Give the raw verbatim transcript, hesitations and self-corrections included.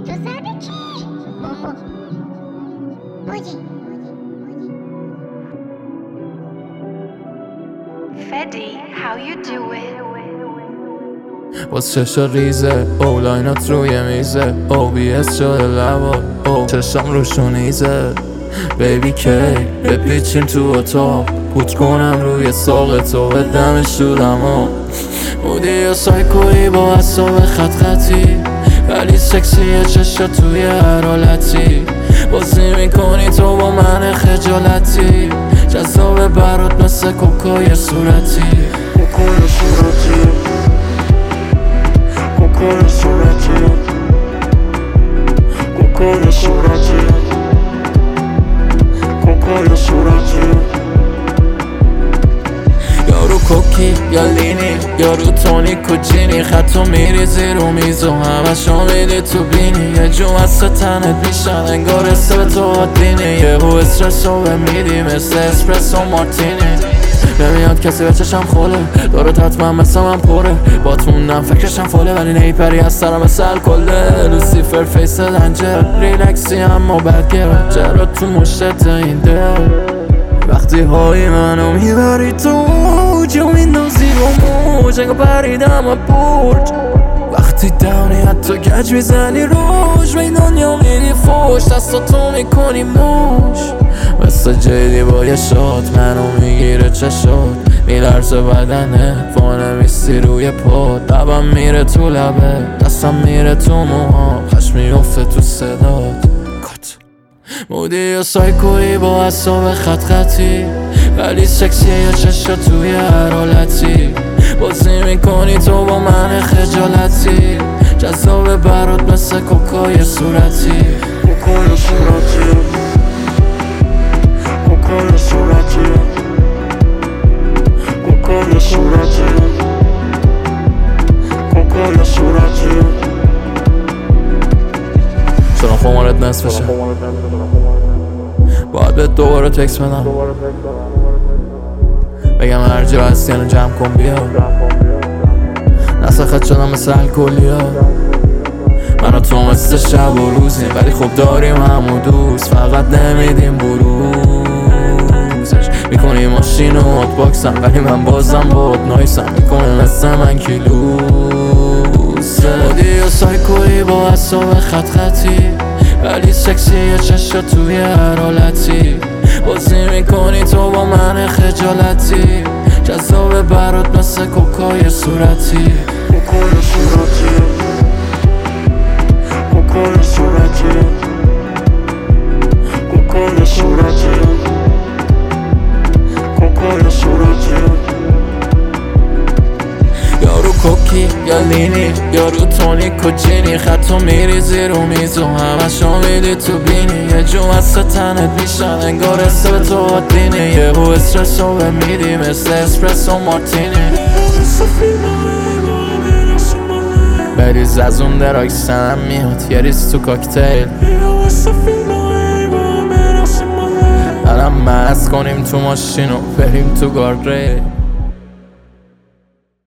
تو سر به چی؟ بابا بودی Fedi, how you doing? باز چشا ریزه او لاینات روی میزه او بی اس شده لبا او چشم روشونیزه بیبی کی بپیچیم تو اتاق پوت کنم روی ساق تو به دمش شدم ها بودی یا سایکویی با اصاب خط خطی ولی سکسیه چشا توی هر حالتی بازی میکنی تو با من خجالتی جذاب برات مثل کوکای صورتی کوکای صورتی کوکای صورتی کوکای صورتی کوکای صورتی یارو کوکی یا لینی یارو تونیک و جینی خطو میریزی رو میز و همشو میدی تو بینی یه جو از تنت میشن انگار اسم تو عادینی یه بو استرسو بمیدی مثل اسپرسو مارتینی نمیاد کسی به چشم خوله دارت حتما مثل من پره بات موندم فکرشم فاله ولی نیپری از سرم مثل کله لوسیفر فیس دنجر ریلکسی اما بدگره جرا تو مشتت این دل وقتی های منو میبری تو جو میندازی با موج انگا پریدم و برج وقتی دونی حتی گج میزنی روش به دنیا میری فوش دستاتو میکنی موش مثل جیدی با یه شاد منو میگیره چشات میلرزه بدنت وانمیستی روی پاد لبم میره تو لبه دستم میره تو موها خشم میفته تو صدات مودی یا سایکویی با اصاب خط خطی ولی سکسیه یا چشا توی هر حالتی بازی میکنی تو با من خجالتی جذاب برات مثل کوکای صورتی کوکای صورتی کوکای صورتی کوکای صورتی کوکای صورتی چرا خمارت نصفشه باید به دوباره تکس بدم بگم هر جا هستی یعنی جمع کن بیا نسخت شدم مثل الکلیا من و تو مثل شب و روزیم ولی خوب داریم همو دوست فقط نمیدیم بروزش میکنی ماشین و هات باکسم ولی من بازم باد نایسم میکنه مثل من کیلوسه بودی یا سایکویی با اصاب خط خطی ولی سکسیه چشا توی هر حالتی بازی میکنی تو با من خجالتی جذاب برات مثل کوکای صورتی کوکای صورتی کوکای صورتی کوکای صورتی کوکای صورتی یارو کوکی یا لینی یارو تونیک و جینی خطو میریزی رو میز و همشو میدی تو بینی یه جو از تنت میشن انگار اسم تو عادینی یه بو استرسو بمیدی مثل اسپرسو مارتینی بریز از اون دراکسم میاد یه ریز تو کاکتیل برم مست کنیم تو ماشین و بریم تو گاردریل